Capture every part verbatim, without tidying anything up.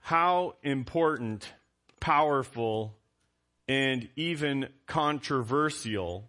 how important, powerful, and even controversial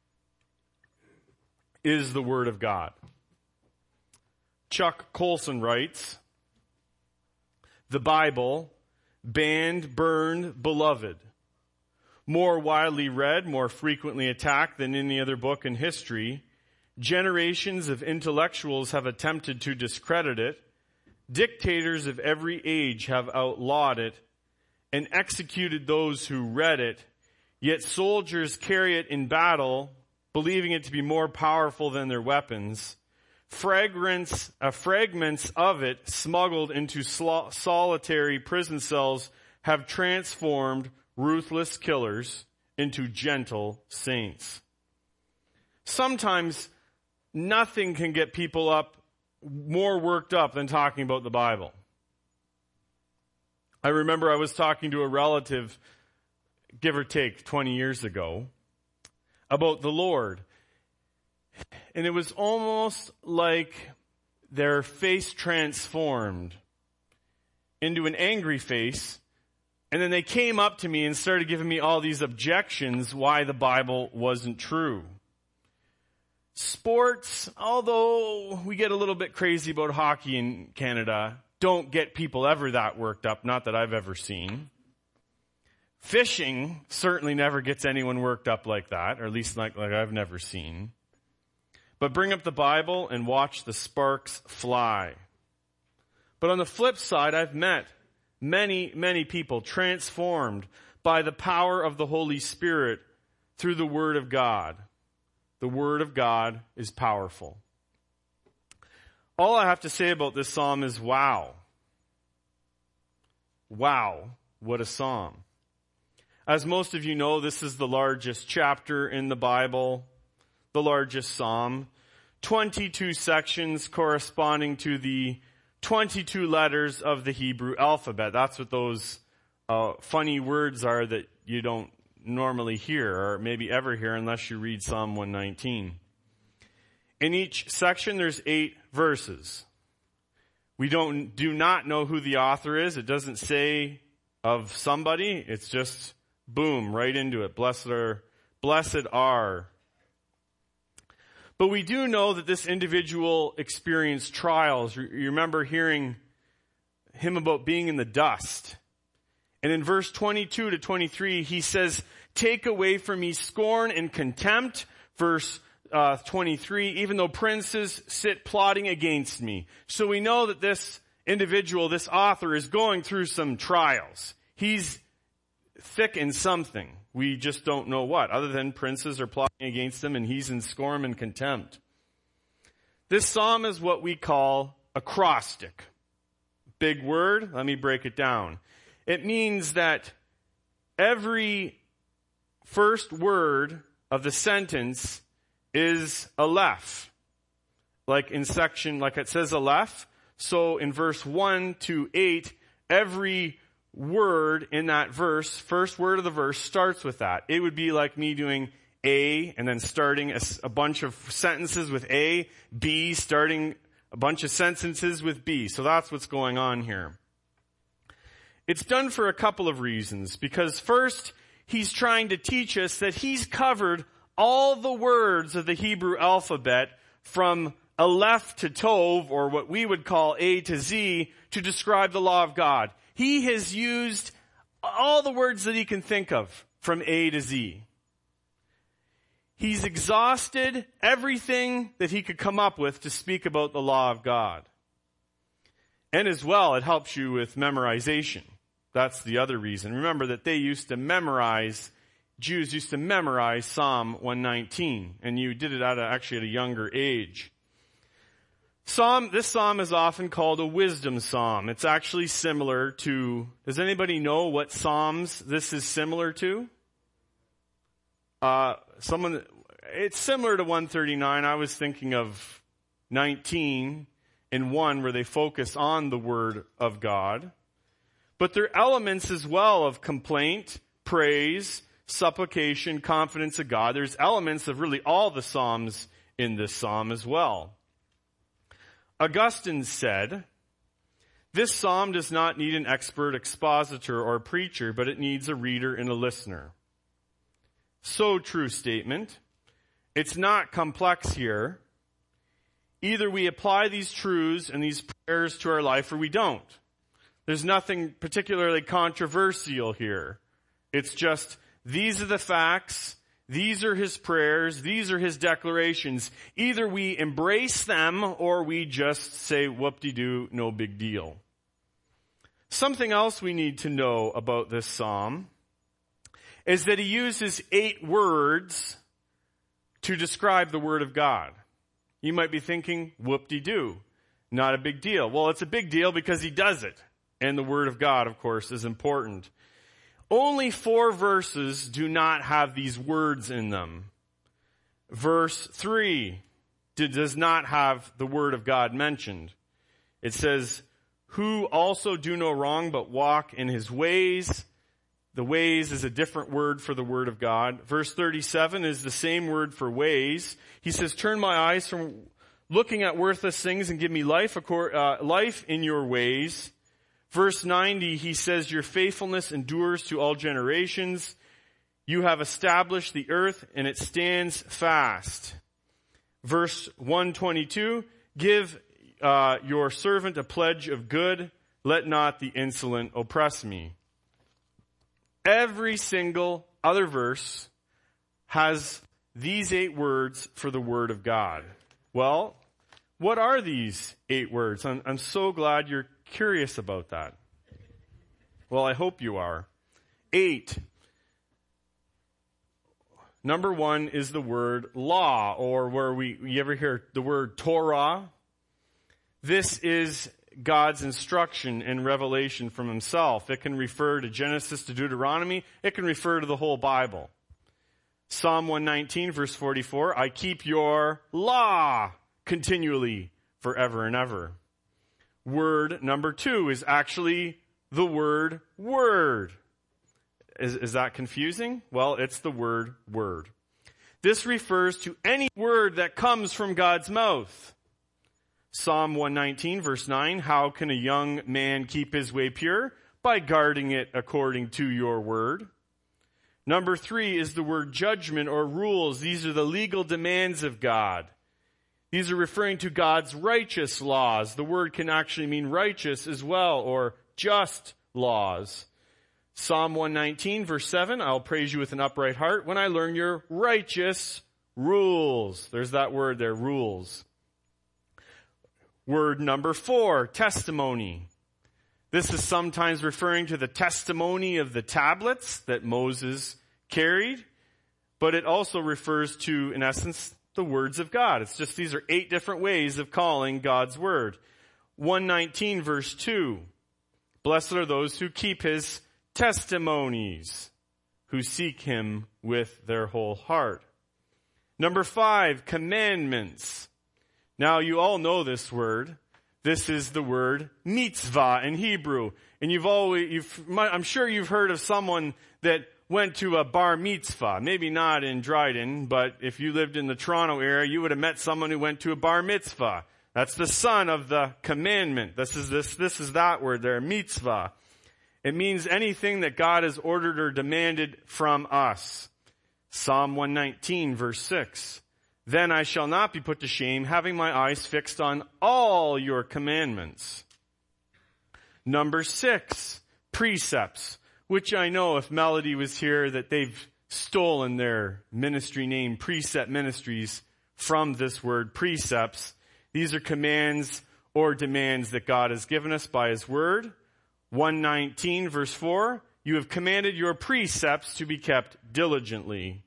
is the Word of God. Chuck Colson writes, "The Bible, banned, burned, beloved, more widely read, more frequently attacked than any other book in history. Generations of intellectuals have attempted to discredit it. Dictators of every age have outlawed it and executed those who read it. Yet soldiers carry it in battle, believing it to be more powerful than their weapons. Fragments, uh, fragments of it smuggled into sol- solitary prison cells have transformed ruthless killers into gentle saints." Sometimes nothing can get people up more worked up than talking about the Bible. I remember I was talking to a relative, give or take twenty years ago, about the Lord. And it was almost like their face transformed into an angry face. And then they came up to me and started giving me all these objections why the Bible wasn't true. Sports, although we get a little bit crazy about hockey in Canada, don't get people ever that worked up, not that I've ever seen. Fishing certainly never gets anyone worked up like that, or at least like, like I've never seen. But bring up the Bible and watch the sparks fly. But on the flip side, I've met many, many people transformed by the power of the Holy Spirit through the Word of God. The Word of God is powerful. All I have to say about this psalm is wow. Wow, what a psalm. As most of you know, this is the largest chapter in the Bible, the largest psalm. twenty-two sections corresponding to the twenty-two letters of the Hebrew alphabet. That's what those uh, funny words are that you don't normally hear, or maybe ever hear unless you read Psalm one nineteen. In each section, there's eight verses. We don't do not know who the author is. It doesn't say of somebody. It's just boom, right into it. Blessed are, blessed are. But we do know that this individual experienced trials. You remember hearing him about being in the dust. And in verse twenty-two to twenty-three, he says, "Take away from me scorn and contempt." Verse uh, twenty-three, "Even though princes sit plotting against me." So we know that this individual, this author, is going through some trials. He's thick in something. We just don't know what, other than princes are plotting against him and he's in scorn and contempt. This psalm is what we call acrostic. Big word, let me break it down. It means that every first word of the sentence is aleph. Like in section, like it says aleph. So in verse one to eight, every word in that verse, first word of the verse, starts with that. It would be like me doing A and then starting a, a bunch of sentences with A, B, starting a bunch of sentences with B. So that's what's going on here. It's done for a couple of reasons. Because first, he's trying to teach us that he's covered all the words of the Hebrew alphabet from Aleph to Tov, or what we would call A to Z, to describe the law of God. He has used all the words that he can think of from A to Z. He's exhausted everything that he could come up with to speak about the law of God. And as well, it helps you with memorization. That's the other reason. Remember that they used to memorize, Jews used to memorize Psalm one nineteen, and you did it at a, actually at a younger age. Psalm, this psalm is often called a wisdom psalm. It's actually similar to, does anybody know what psalms this is similar to? Uh, someone, it's similar to one thirty-nine. I was thinking of nineteen and one where they focus on the word of God. But there are elements as well of complaint, praise, supplication, confidence of God. There's elements of really all the psalms in this psalm as well. Augustine said This psalm does not need an expert expositor or preacher, but it needs a reader and a listener. So true statement. It's not complex here. Either we apply these truths and these prayers to our life or we don't. There's nothing particularly controversial here. It's just, these are the facts, these are his prayers, these are his declarations. Either we embrace them or we just say, whoop-de-doo, no big deal. Something else we need to know about this psalm is that he uses eight words to describe the Word of God. You might be thinking, whoop-de-doo, not a big deal. Well, it's a big deal because he does it. And the Word of God, of course, is important. Only four verses do not have these words in them. Verse three does not have the Word of God mentioned. It says, who also do no wrong but walk in his ways. The ways is a different word for the Word of God. Verse thirty-seven is the same word for ways. He says, turn my eyes from looking at worthless things and give me life, uh, life in your ways. Verse ninety, he says, your faithfulness endures to all generations. You have established the earth and it stands fast. Verse one twenty-two, give uh, your servant a pledge of good. Let not the insolent oppress me. Every single other verse has these eight words for the Word of God. Well, what are these eight words? I'm, I'm so glad you're curious about that. Well, I hope you are. Eight. Number one is the word law, or where we, you ever hear the word Torah? This is God's instruction and revelation from himself. It can refer to Genesis to Deuteronomy. It can refer to the whole Bible. Psalm one nineteen, verse forty-four, I keep your law continually forever and ever. Word number two is actually the word word. Is, is that confusing? Well, it's the word word. This refers to any word that comes from God's mouth. Psalm one nineteen, verse nine, how can a young man keep his way pure? By guarding it according to your word. Number three is the word judgment or rules. These are the legal demands of God. These are referring to God's righteous laws. The word can actually mean righteous as well, or just laws. Psalm one nineteen, verse seven, I'll praise you with an upright heart when I learn your righteous rules. There's that word there, rules. Word number four, testimony. This is sometimes referring to the testimony of the tablets that Moses carried, but it also refers to, in essence, the words of God. It's just these are eight different ways of calling God's word. one nineteen, verse two, blessed are those who keep his testimonies, who seek him with their whole heart. Number five, commandments. Now, you all know this word. This is the word mitzvah in Hebrew. And you've always, you've, I'm sure you've heard of someone that went to a bar mitzvah. Maybe not in Dryden, but if you lived in the Toronto area, you would have met someone who went to a bar mitzvah. That's the son of the commandment. This is this, this is that word there, mitzvah. It means anything that God has ordered or demanded from us. Psalm one nineteen, verse six. Then I shall not be put to shame, having my eyes fixed on all your commandments. Number six, precepts, which I know if Melody was here that they've stolen their ministry name, Precept Ministries, from this word precepts. These are commands or demands that God has given us by his word. one nineteen, verse four, you have commanded your precepts to be kept diligently.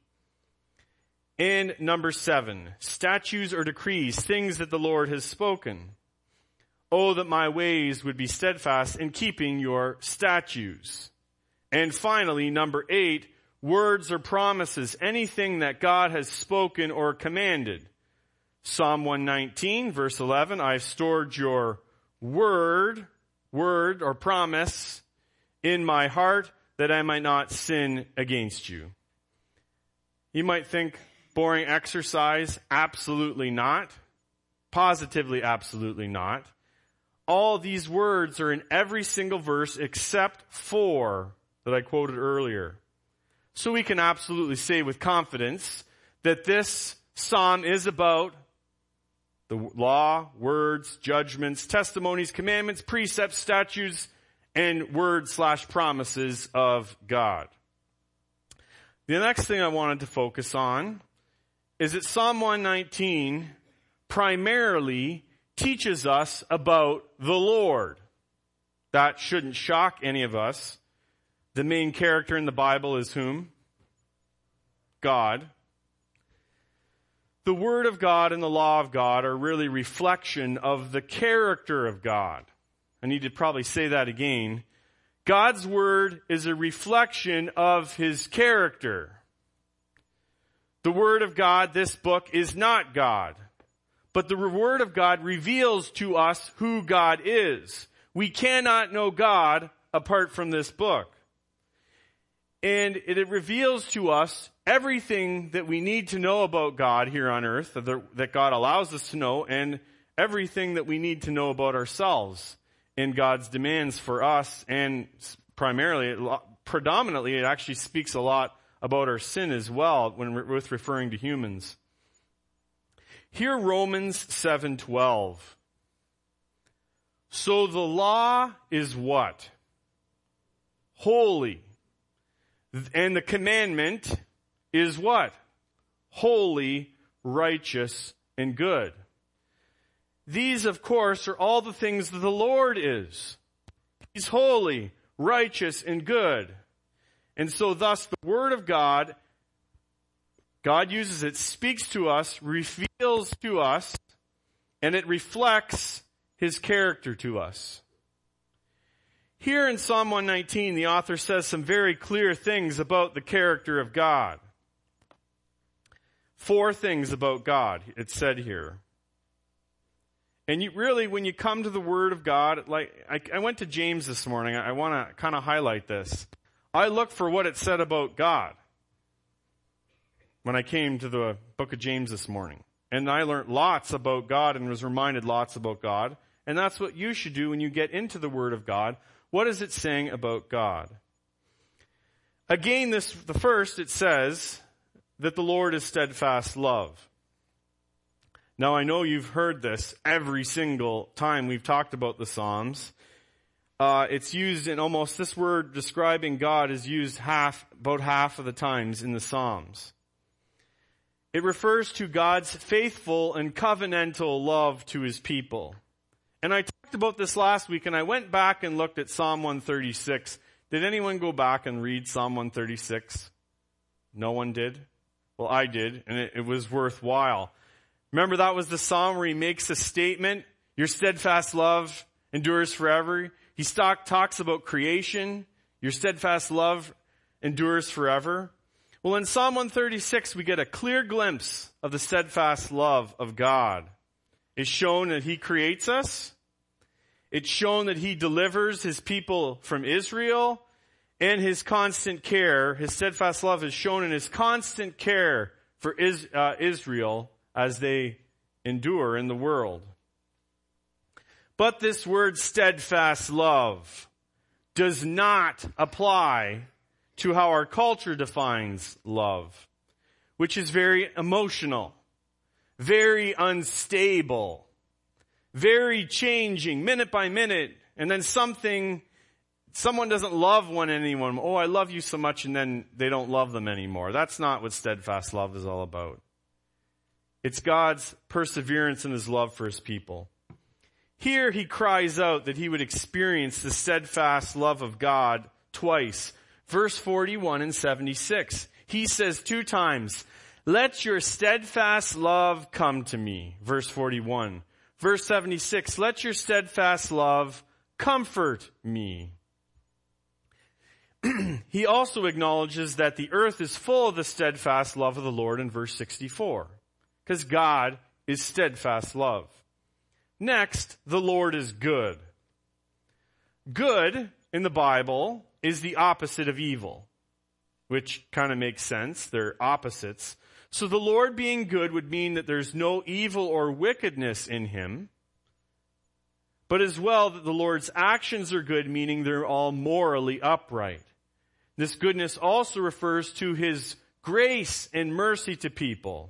And number seven, statutes or decrees, things that the Lord has spoken. Oh, that my ways would be steadfast in keeping your statutes. And finally, number eight, words or promises, anything that God has spoken or commanded. Psalm one nineteen, verse eleven, I've stored your word, word or promise in my heart that I might not sin against you. You might think, boring exercise? Absolutely not. Positively, absolutely not. all these words are in every single verse except four that I quoted earlier. So we can absolutely say with confidence that this psalm is about the law, words, judgments, testimonies, commandments, precepts, statutes, and words slash promises of God. The next thing I wanted to focus on is that Psalm one nineteen primarily teaches us about the Lord. That shouldn't shock any of us. The main character in the Bible is whom? God. The Word of God and the law of God are really reflection of the character of God. I need to probably say that again. God's Word is a reflection of His character. The Word of God, this book, is not God. But the Word of God reveals to us who God is. We cannot know God apart from this book. And it reveals to us everything that we need to know about God here on earth, that God allows us to know, and everything that we need to know about ourselves and God's demands for us. And primarily, predominantly, it actually speaks a lot about our sin as well when with referring to humans. Hear Romans seven twelve. So the law is what? Holy. And the commandment is what? Holy, righteous, and good. These, of course, are all the things that the Lord is. He's holy, righteous, and good. And so thus the Word of God, God uses it, speaks to us, reveals to us, and it reflects His character to us. Here in Psalm one nineteen, the author says some very clear things about the character of God. Four things about God, it's said here. And you really, when you come to the Word of God, like I, I went to James this morning, I, I want to kind of highlight this. I looked for what it said about God when I came to the book of James this morning. And I learned lots about God and was reminded lots about God. And that's what you should do when you get into the Word of God. What is it saying about God? Again, this the first, it says that the Lord is steadfast love. Now, I know you've heard this every single time we've talked about the Psalms. Uh, it's used in almost, this word describing God is used half, about half of the times in the Psalms. It refers to God's faithful and covenantal love to His people. And I talked about this last week, and I went back and looked at Psalm one thirty-six. Did anyone go back and read Psalm one thirty-six? No one did? Well, I did, and it, it was worthwhile. Remember, that was the psalm where he makes a statement, your steadfast love endures forever. He stock, talks about creation, your steadfast love endures forever. Well, in Psalm one thirty-six, we get a clear glimpse of the steadfast love of God. It's shown that He creates us. It's shown that He delivers His people from Israel, and His constant care, His steadfast love is shown in His constant care for Is, uh, Israel as they endure in the world. But this word steadfast love does not apply to how our culture defines love, which is very emotional, very unstable, very changing, minute by minute, and then something, someone doesn't love one anyone. Oh, I love you so much, and then they don't love them anymore. That's not what steadfast love is all about. It's God's perseverance and His love for His people. Here He cries out that He would experience the steadfast love of God twice. Verse forty-one and seventy-six. He says two times, let your steadfast love come to me. Verse forty-one. Verse seventy-six, let your steadfast love comfort me. He also acknowledges that the earth is full of the steadfast love of the Lord in verse sixty-four. Because God is steadfast love. Next, the Lord is good. Good in the Bible is the opposite of evil, which kind of makes sense. They're opposites. So the Lord being good would mean that there's no evil or wickedness in Him. but as well that the Lord's actions are good, meaning they're all morally upright. This goodness also refers to his grace and mercy to people.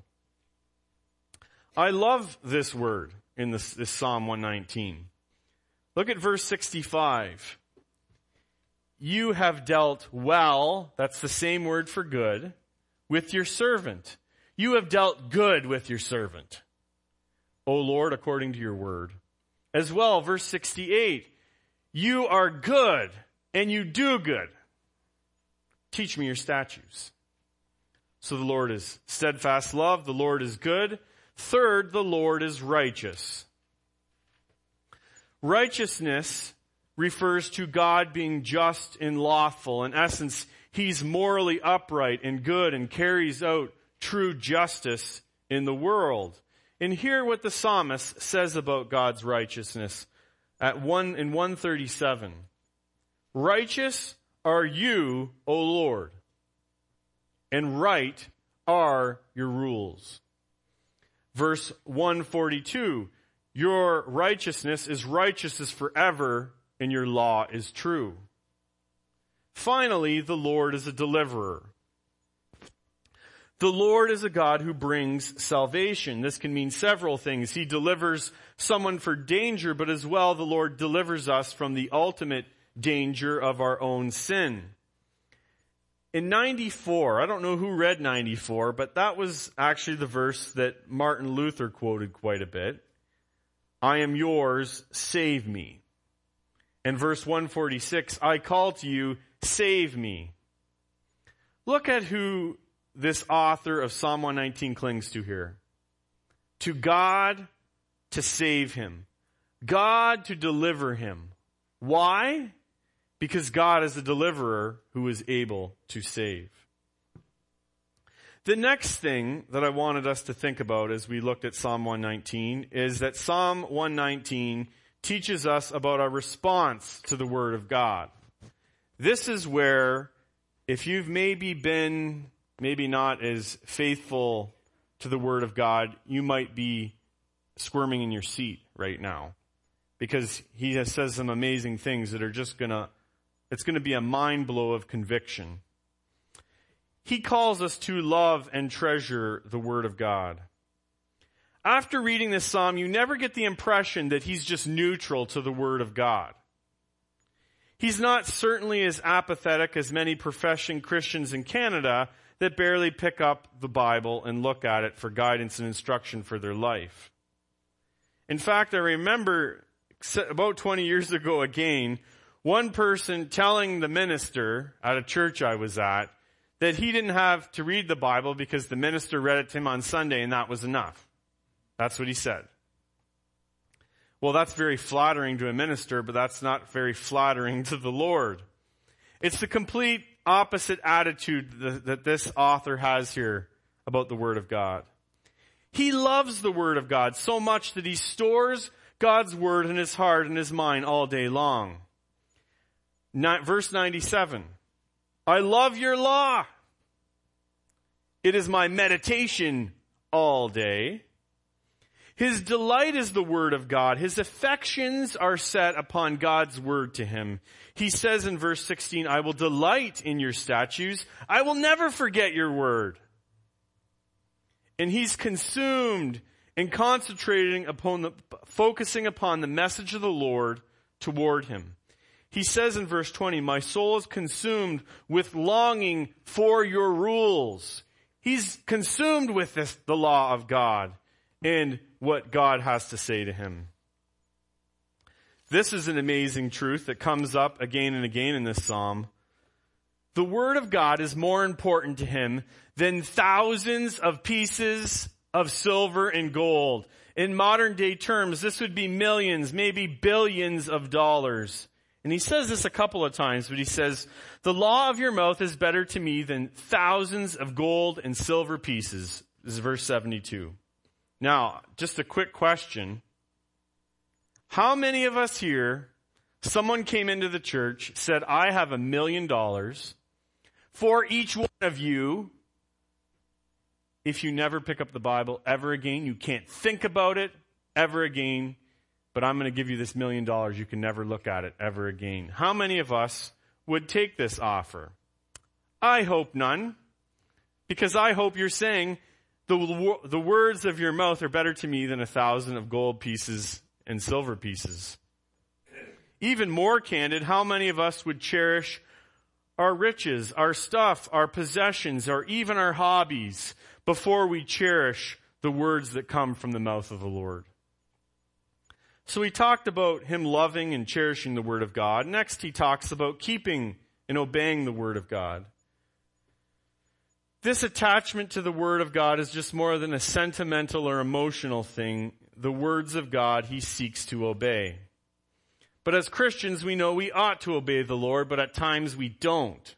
I love this word in this, this Psalm one nineteen. Look at verse sixty-five. You have dealt well, that's the same word for good, with your servant. You have dealt good with your servant, O Lord, according to your word. As well, verse sixty-eight, you are good and you do good. Teach me your statutes. So the Lord is steadfast love, the Lord is good. Third, the Lord is righteous. Righteousness refers to God being just and lawful. In essence, he's morally upright and good and carries out true justice in the world. And hear what the psalmist says about God's righteousness at one in one thirty-seven. Righteous are you, O Lord, and right are your rules. Verse one forty-two, your righteousness is righteousness forever, and your law is true. Finally, the Lord is a deliverer. The Lord is a God who brings salvation. This can mean several things. He delivers someone for danger, but as well, the Lord delivers us from the ultimate danger of our own sin. In ninety-four, I don't know who read ninety-four, but that was actually the verse that Martin Luther quoted quite a bit. I am yours, save me. And verse one forty-six, I call to you, save me. Look at who this author of Psalm one nineteen clings to here. To God to save him. God to deliver him. Why? Because God is a deliverer who is able to save. The next thing that I wanted us to think about as we looked at Psalm one nineteen is that Psalm one nineteen teaches us about our response to the Word of God. This is where, if you've maybe been, maybe not as faithful to the Word of God, you might be squirming in your seat right now. Because he has says some amazing things that are just gonna, it's gonna be a mind blow of conviction. He calls us to love and treasure the Word of God. After reading this psalm, you never get the impression that he's just neutral to the Word of God. He's not certainly as apathetic as many professing Christians in Canada that barely pick up the Bible and look at it for guidance and instruction for their life. In fact, I remember about twenty years ago again, one person telling the minister at a church I was at that he didn't have to read the Bible because the minister read it to him on Sunday and that was enough. That's what he said. Well, that's very flattering to a minister, but that's not very flattering to the Lord. It's the complete opposite attitude that this author has here about the Word of God. He loves the Word of God so much that he stores God's Word in his heart and his mind all day long. Verse ninety-seven, I love your law. It is my meditation all day. His delight is the Word of God. His affections are set upon God's Word to him. He says in verse sixteen, I will delight in your statutes. I will never forget your word. And he's consumed and concentrating upon the, focusing upon the message of the Lord toward him. He says in verse twenty, my soul is consumed with longing for your rules. He's consumed with this, the law of God and what God has to say to him. This is an amazing truth that comes up again and again in this psalm. The Word of God is more important to him than thousands of pieces of silver and gold. In modern day terms, this would be millions, maybe billions of dollars. And he says this a couple of times, but he says, the law of your mouth is better to me than thousands of gold and silver pieces. This is verse seventy-two. Now, just a quick question. How many of us here, someone came into the church, said, I have a million dollars for each one of you. If you never pick up the Bible ever again, you can't think about it ever again, but I'm going to give you this million dollars. You can never look at it ever again. How many of us would take this offer? I hope none, because I hope you're saying the, the words of your mouth are better to me than a thousand of gold pieces and silver pieces. Even more candid, how many of us would cherish our riches, our stuff, our possessions, or even our hobbies before we cherish the words that come from the mouth of the Lord? So he talked about him loving and cherishing the Word of God. Next, he talks about keeping and obeying the Word of God. This attachment to the Word of God is just more than a sentimental or emotional thing. The words of God he seeks to obey. But as Christians, we know we ought to obey the Lord, but at times we don't.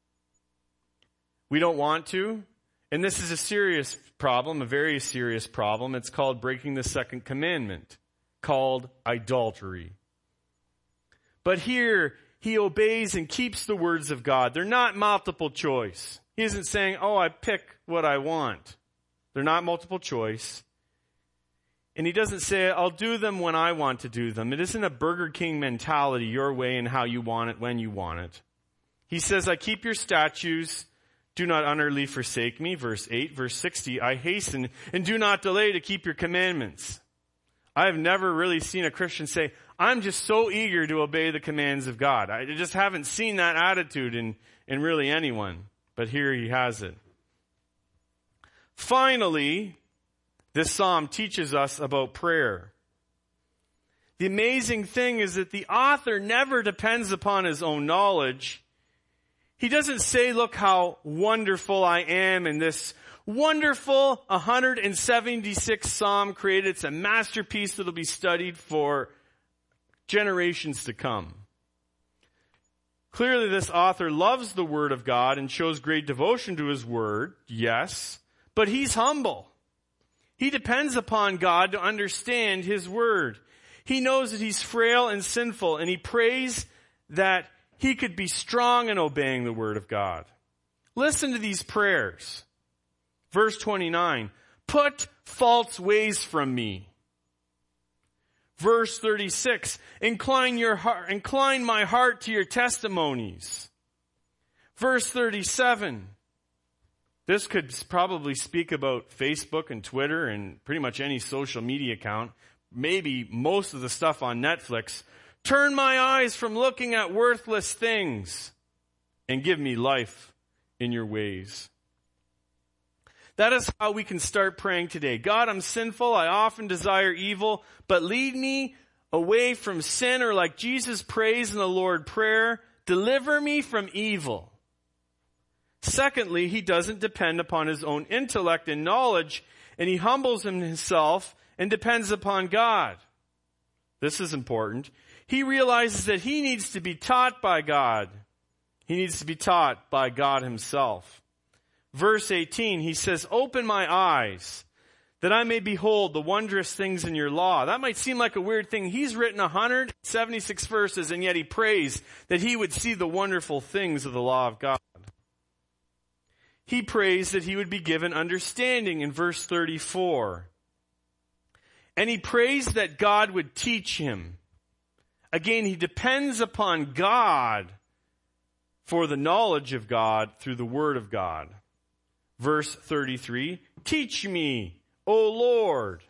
We don't want to. And this is a serious problem, a very serious problem. It's called breaking the second commandment, called idolatry. But here, he obeys and keeps the words of God. They're not multiple choice. He isn't saying, oh, I pick what I want. They're not multiple choice. And he doesn't say, I'll do them when I want to do them. It isn't a Burger King mentality, your way and how you want it, when you want it. He says, I keep your statutes. Do not utterly forsake me. Verse eight, verse sixty, I hasten and do not delay to keep your commandments. I have never really seen a Christian say, I'm just so eager to obey the commands of God. I just haven't seen that attitude in, in really anyone. But here he has it. Finally, this psalm teaches us about prayer. The amazing thing is that the author never depends upon his own knowledge. He doesn't say, look how wonderful I am in this wonderful one hundred seventy-sixth psalm created. It's a masterpiece that'll be studied for generations to come. Clearly, this author loves the Word of God and shows great devotion to His Word, yes, but he's humble. He depends upon God to understand His Word. He knows that he's frail and sinful, and he prays that he could be strong in obeying the Word of God. Listen to these prayers. Verse twenty-nine, put false ways from me. Verse thirty-six, incline your heart, incline my heart to your testimonies. Verse thirty-seven, this could probably speak about Facebook and Twitter and pretty much any social media account, maybe most of the stuff on Netflix. Turn my eyes from looking at worthless things and give me life in your ways. That is how we can start praying today. God, I'm sinful. I often desire evil, but lead me away from sin, or like Jesus prays in the Lord's Prayer, deliver me from evil. Secondly, he doesn't depend upon his own intellect and knowledge, and he humbles himself and depends upon God. This is important. He realizes that he needs to be taught by God. He needs to be taught by God himself. Verse eighteen, he says, open my eyes that I may behold the wondrous things in your law. That might seem like a weird thing. He's written one hundred seventy-six verses, and yet he prays that he would see the wonderful things of the law of God. He prays that he would be given understanding in verse thirty-four. And he prays that God would teach him. Again, he depends upon God for the knowledge of God through the Word of God. Verse thirty-three, teach me, O Lord.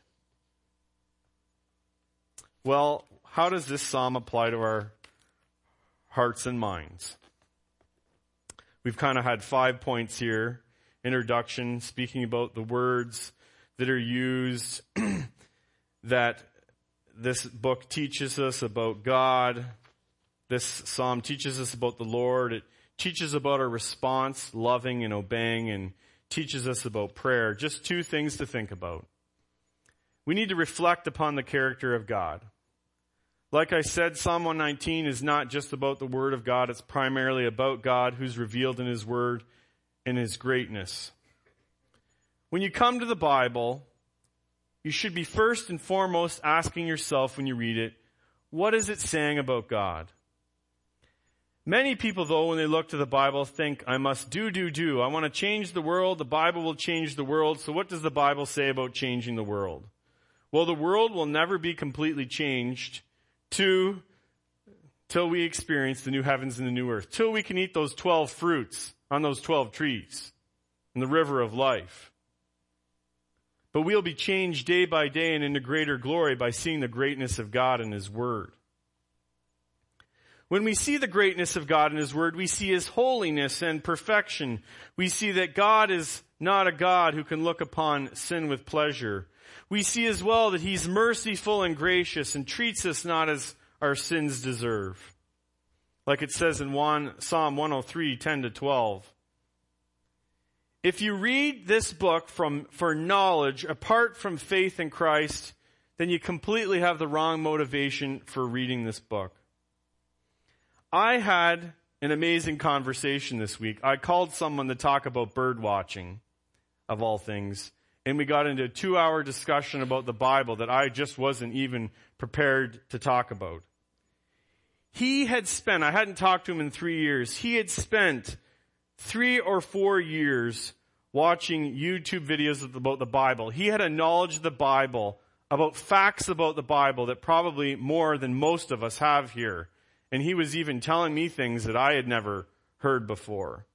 Well, how does this psalm apply to our hearts and minds? We've kind of had five points here. Introduction, speaking about the words that are used, that this book teaches us about God. This psalm teaches us about the Lord. It teaches about our response, loving and obeying, and teaches us about prayer. Just two things to think about. We need to reflect upon the character of God. Like I said, Psalm one nineteen is not just about the Word of God. It's primarily about God who's revealed in His Word and His greatness. When you come to the Bible, you should be first and foremost asking yourself when you read it, what is it saying about God? Many people, though, when they look to the Bible, think, I must do, do, do. I want to change the world. The Bible will change the world. So what does the Bible say about changing the world? Well, the world will never be completely changed to till we experience the new heavens and the new earth, till we can eat those twelve fruits on those twelve trees in the river of life. But we'll be changed day by day and into greater glory by seeing the greatness of God and His Word. When we see the greatness of God and His Word, we see His holiness and perfection. We see that God is not a God who can look upon sin with pleasure. We see as well that He's merciful and gracious and treats us not as our sins deserve. Like it says in one, Psalm one oh three, ten to twelve. If you read this book from, for knowledge apart from faith in Christ, then you completely have the wrong motivation for reading this book. I had an amazing conversation this week. I called someone to talk about bird watching, of all things, and we got into a two-hour discussion about the Bible that I just wasn't even prepared to talk about. He had spent, I hadn't talked to him in three years, he had spent three or four years watching YouTube videos about the Bible. He had a knowledge of the Bible, about facts about the Bible that probably more than most of us have here. And he was even telling me things that I had never heard before.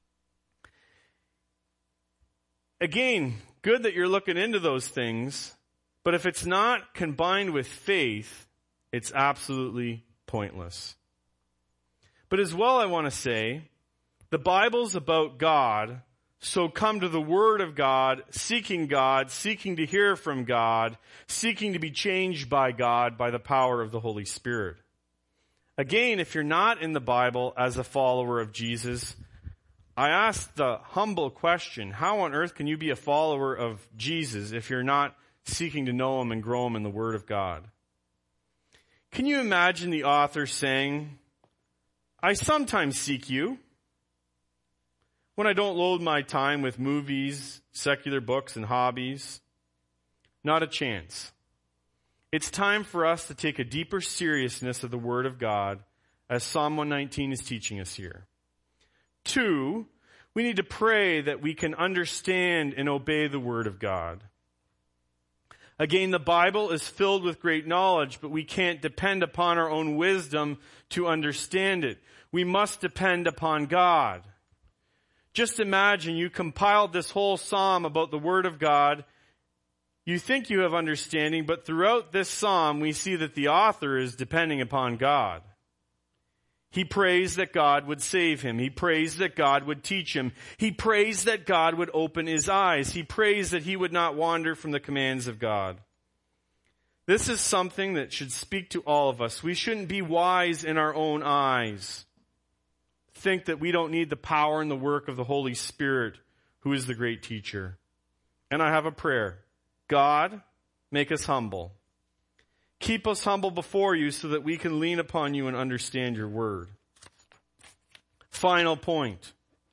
Again, good that you're looking into those things, but if it's not combined with faith, it's absolutely pointless. But as well, I want to say, the Bible's about God, so come to the Word of God, seeking God, seeking to hear from God, seeking to be changed by God by the power of the Holy Spirit. Again, if you're not in the Bible as a follower of Jesus, I ask the humble question, how on earth can you be a follower of Jesus if you're not seeking to know Him and grow Him in the Word of God? Can you imagine the author saying, I sometimes seek you when I don't load my time with movies, secular books, and hobbies? Not a chance. It's time for us to take a deeper seriousness of the Word of God, as Psalm one nineteen is teaching us here. Two, we need to pray that we can understand and obey the Word of God. Again, the Bible is filled with great knowledge, but we can't depend upon our own wisdom to understand it. We must depend upon God. Just imagine you compiled this whole psalm about the Word of God. You think you have understanding, but throughout this psalm, we see that the author is depending upon God. He prays that God would save him. He prays that God would teach him. He prays that God would open his eyes. He prays that he would not wander from the commands of God. This is something that should speak to all of us. We shouldn't be wise in our own eyes. Think that we don't need the power and the work of the Holy Spirit, who is the great teacher. And I have a prayer. God, make us humble. Keep us humble before you so that we can lean upon you and understand your word. Final point.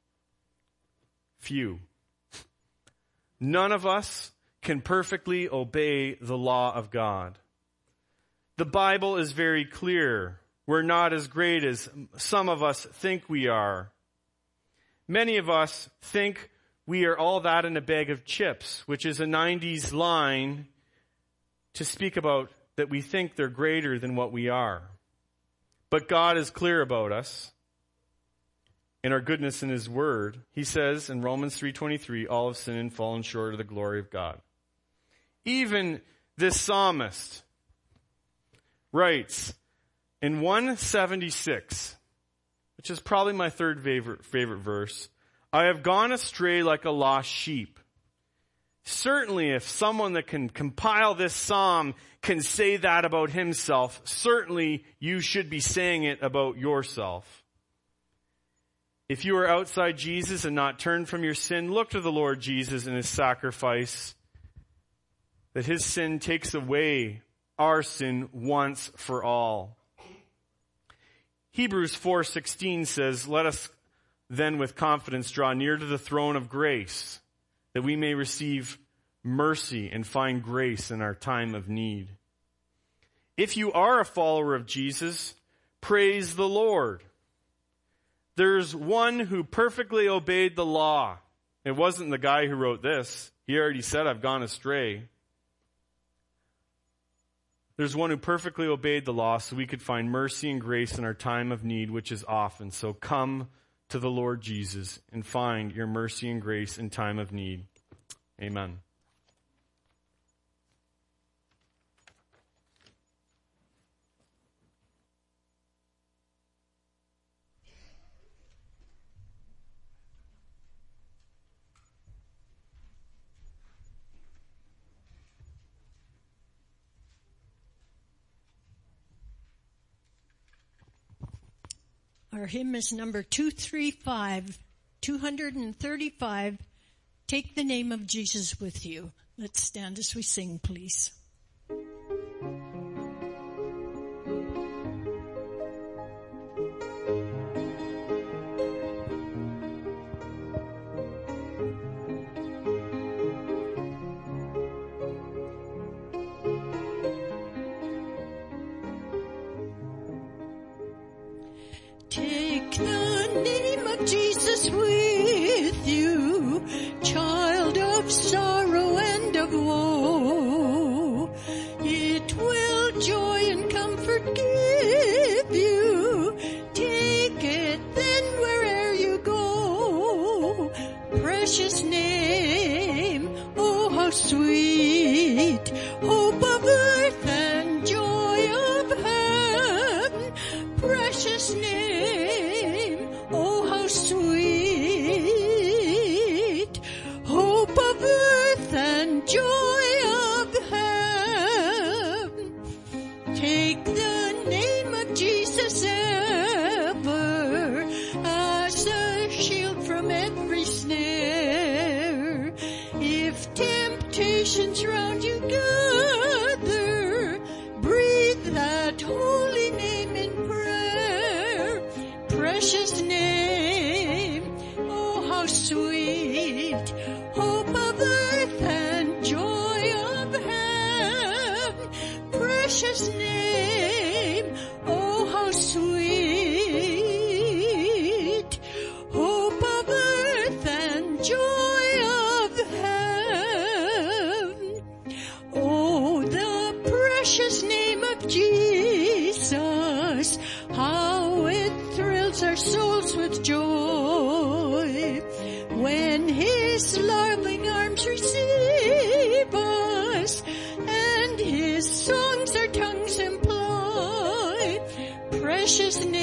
Few. None of us can perfectly obey the law of God. The Bible is very clear. We're not as great as some of us think we are. Many of us think we are all that in a bag of chips, which is a nineties line to speak about that we think they're greater than what we are. But God is clear about us in our goodness in His Word. He says in Romans three twenty-three, all have sinned and fallen short of the glory of God. Even this psalmist writes in one seventy-six, which is probably my third favorite, favorite verse, I have gone astray like a lost sheep. Certainly, if someone that can compile this psalm can say that about himself, certainly you should be saying it about yourself. If you are outside Jesus and not turned from your sin, look to the Lord Jesus and His sacrifice, that His sin takes away our sin once for all. Hebrews four sixteen says, let us then with confidence draw near to the throne of grace, that we may receive mercy and find grace in our time of need. If you are a follower of Jesus, praise the Lord. There's one who perfectly obeyed the law. It wasn't the guy who wrote this. He already said, I've gone astray. There's one who perfectly obeyed the law so we could find mercy and grace in our time of need, which is often. So come to the Lord Jesus and find your mercy and grace in time of need. Amen. Our hymn is number two thirty-five, two thirty-five, Take the Name of Jesus with You. Let's stand as we sing, please. Take the name of Jesus with you, child of sorrow and of woe. It will joy and comfort give you. Take it then where'er you go. Precious name, oh how sweet, hope of earth and joy of heaven. Precious name, oh how sweet, hope of earth and joy of heaven. Take the name of Jesus ever as a shield from every snare. If temptations round you gather, breathe that holy name in prayer. Precious name, oh how sweet, hope of earth and joy of heaven. Precious name, oh how sweet, hope of earth and joy of heaven. Oh, the precious name of Jesus, how it thrills our souls with joy. When his loving arms receive us, and his songs our tongues employ. Precious name,